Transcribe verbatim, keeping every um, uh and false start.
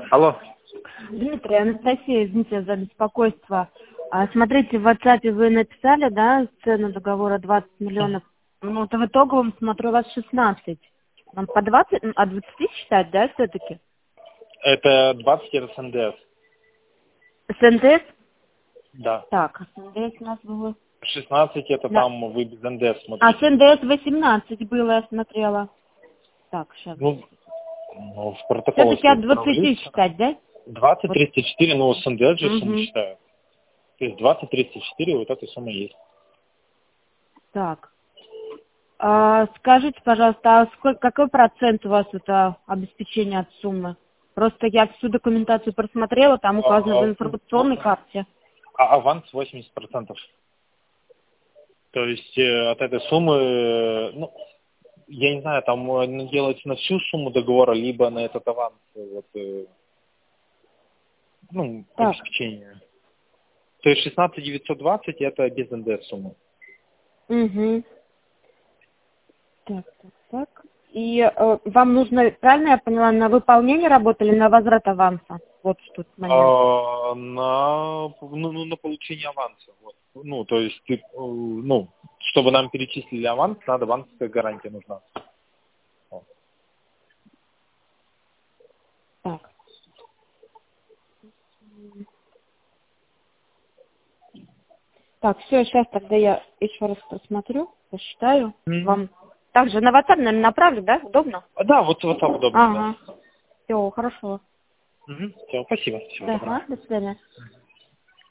Алло. Дмитрий, Анастасия, извините за беспокойство. А, смотрите, в WhatsApp вы написали, да, цену договора двадцать миллионов. Ну, это в итоговом, смотрю, у вас шестнадцать. Нам по двадцать, от двадцати считать, да, все-таки? Это двадцать, это с эн дэ эс. С эн дэ эс? Да. Так, с эн дэ эс у нас было... шестнадцать это Да. там вы без эн дэ эс А смотрите. с эн дэ эс восемнадцать было, я смотрела. Так, сейчас. Ну, ну, в протокол. Все-таки от двадцати считать, да? двадцать тридцать четыре, ну, с эн дэ эс же Угу. сумму считаю. То есть двадцать тридцать четыре, вот эта сумма есть. Так. А, скажите, пожалуйста, а сколько, какой процент у вас это обеспечение от суммы? Просто я всю документацию просмотрела, там указано в А, информационной карте. а аванс восемьдесят процентов. То есть э, от этой суммы, э, ну, я не знаю, там э, делается на всю сумму договора, либо на этот аванс, э, вот, э, ну, Так. обеспечение. То есть шестнадцать девятьсот двадцать это без эн дэ эс сумма. Угу. Так, так, так. И э, вам нужно, правильно я поняла, на выполнение работы или на возврат аванса? Вот что тут момент. А, на, ну, ну, на получение аванса. Вот. Ну, то есть, ты, э, ну, чтобы нам перечислили аванс, надо банковская гарантия нужна. Вот. Так. Так, все, сейчас тогда я еще раз просмотрю, посчитаю. М. Вам также на WhatsApp, наверное, направлю, да? Удобно? А, да, вот вот так удобно. Ага. Все, хорошо. Да. Угу. Все, спасибо. Всего Да, доброго. ага, до свидания.